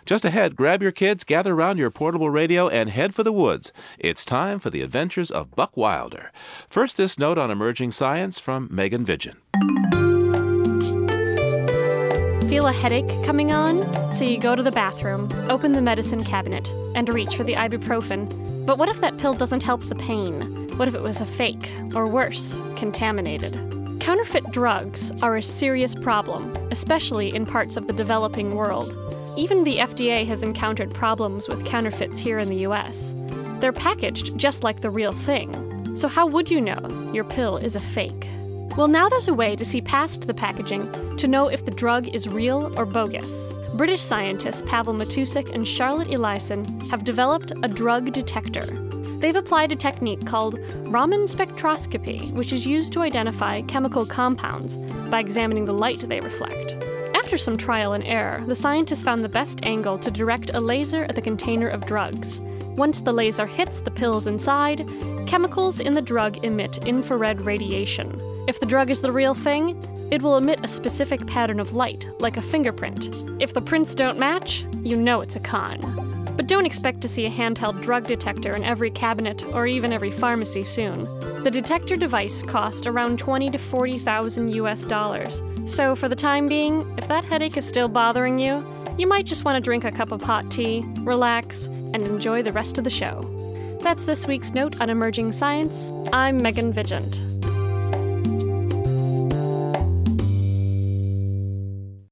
Just ahead, grab your kids, gather around your portable radio, and head for the woods. It's time for the adventures of Buck Wilder. First, this note on emerging science from Megan Vigent. Feel a headache coming on? So you go to the bathroom, open the medicine cabinet, and reach for the ibuprofen. But what if that pill doesn't help the pain? What if it was a fake, or worse, contaminated? Counterfeit drugs are a serious problem, especially in parts of the developing world. Even the FDA has encountered problems with counterfeits here in the US. They're packaged just like the real thing. So how would you know your pill is a fake? Well, now there's a way to see past the packaging to know if the drug is real or bogus. British scientists Pavel Matusik and Charlotte Eliason have developed a drug detector. They've applied a technique called Raman spectroscopy, which is used to identify chemical compounds by examining the light they reflect. After some trial and error, the scientists found the best angle to direct a laser at the container of drugs. Once the laser hits the pills inside, chemicals in the drug emit infrared radiation. If the drug is the real thing, it will emit a specific pattern of light, like a fingerprint. If the prints don't match, you know it's a con. But don't expect to see a handheld drug detector in every cabinet or even every pharmacy soon. The detector device cost around $20,000 to $40,000 US. So for the time being, if that headache is still bothering you, you might just want to drink a cup of hot tea, relax, and enjoy the rest of the show. That's this week's note on emerging science. I'm Megan Vigent.